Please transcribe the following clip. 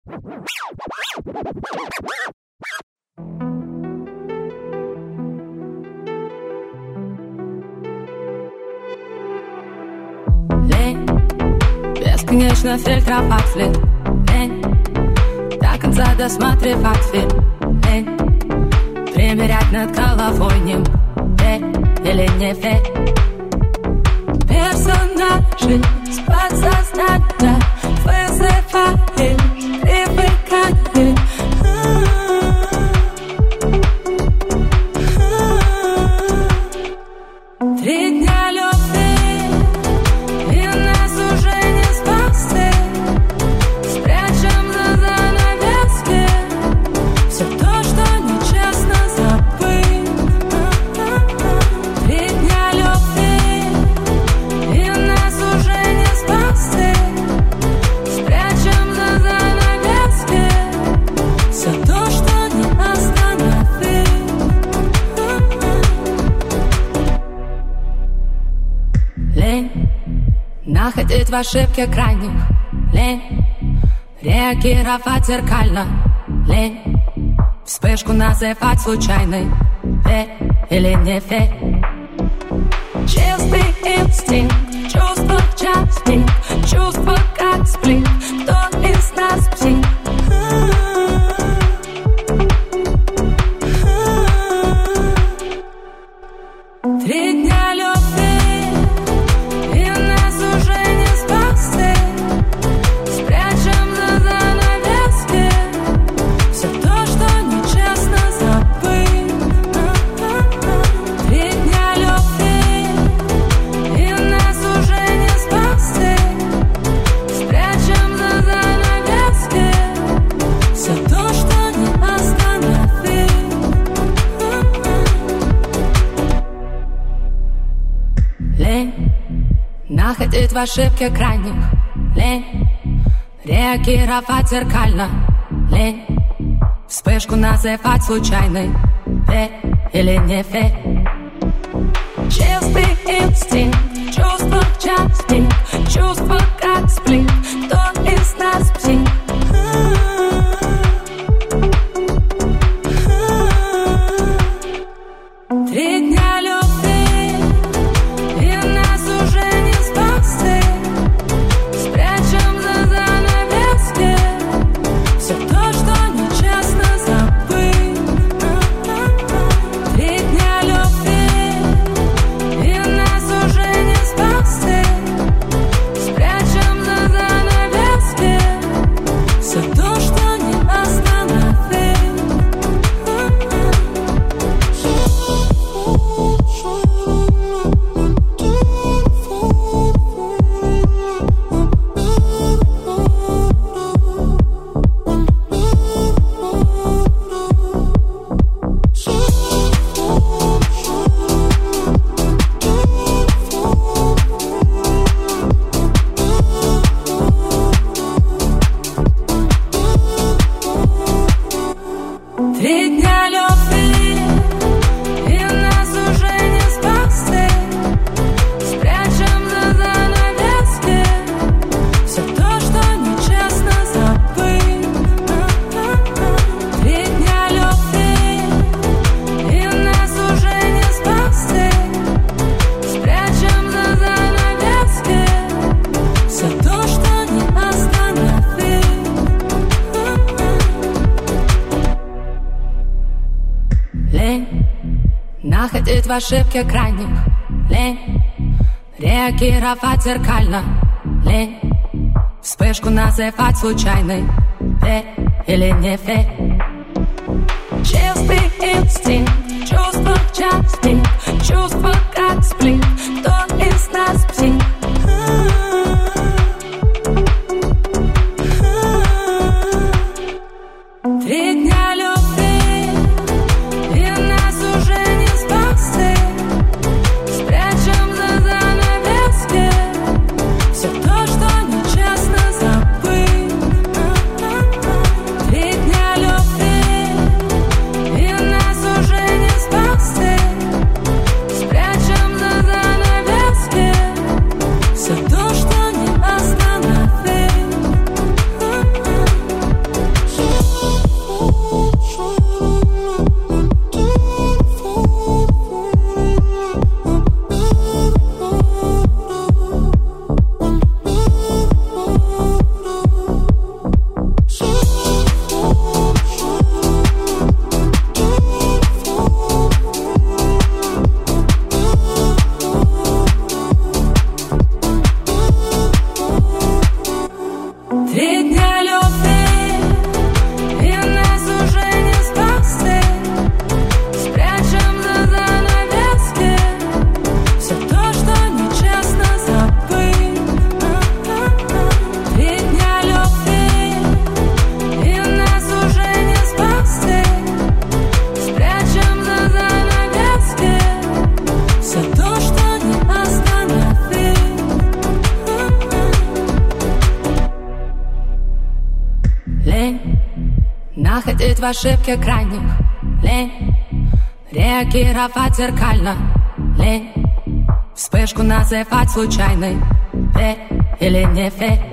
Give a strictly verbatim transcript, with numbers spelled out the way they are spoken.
Лень, бесконечно фильтровать вслед. Лень, до конца досматривать фильм. Лень, примерять над головой ним. Верь или не верь. Персонажи с подсознания вызывает привыкание. Три дня любви, и нас уже не спасти. Спрячем за занавески все то, что нечестно забыть. Три дня любви, и нас уже не спасти. Спрячем за занавески все то, что не остановить. Лень находить в ошибке крайних. Лень реагировать зеркально. Лень вспышку называть случайной. Верь или не верь. Чистый инстинкт, чувство частик, чувство как сплин. Кто из нас псих? Три дня любви, и нас уже не спасти. Спрячем за занавески все то, что нечестно забыть. Три дня любви, и нас уже не спасти. Спрячем за занавески все то, что не остановить. Лень находить в ошибке крайних. Лень реагировать зеркально. Лень вспышку называть случайной. Верь или не верь. Чистый инстинкт, чувство частик, чувство как сплин. Кто из нас псих? Три дня любви, и нас уже не спасти. Спрячем за занавески все то, что нечестно забыть. Три дня любви, и нас уже не спасти. Спрячем за занавески все то, что не остановить. Три дня любви, и нас уже не спасти. Спрячем за занавески все то, что нечестно забыть. Три дня любви, и нас уже не спасти. Спрячем за занавески все то, что не остановить. Лень находить в ошибке крайних. Лень реагировать зеркально. Лень вспышку называть случайной. Верь или не верь. Чистый инстинкт, чувство частик, чувство как сплин. Кто из нас псих? Три дня любви, и нас уже не спасти. Спрячем за занавески все то, что нечестно забыть. Три дня любви, и нас уже не спасти. Спрячем за занавески лень находить в ошибке крайних, лень реагировать зеркально, лень вспышку называть случайной. Верь или не верь,